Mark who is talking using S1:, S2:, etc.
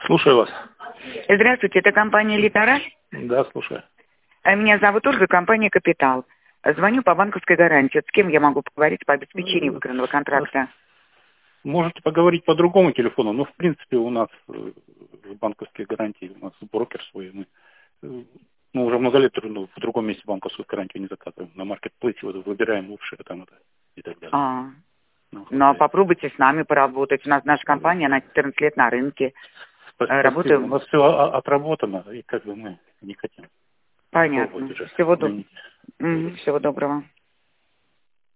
S1: Слушаю вас.
S2: Здравствуйте, это компания «Литара».
S1: Да, слушаю.
S2: Меня зовут Ольга, компания «Капитал». Звоню по банковской гарантии. С кем я могу поговорить по обеспечению выигранного контракта?
S1: Можете поговорить по другому телефону, но в принципе у нас в банковской гарантии, у нас брокер свой, мы уже много лет в другом месте банковскую гарантию не заказываем. На маркетплейсе вот выбираем лучшее там это и так далее.
S2: Ну а попробуйте с нами поработать. У нас наша компания, она 14 лет на рынке.
S1: Спасибо.
S2: Работаем.
S1: У нас все отработано, и как бы мы не хотим.
S2: Понятно. Всего доброго.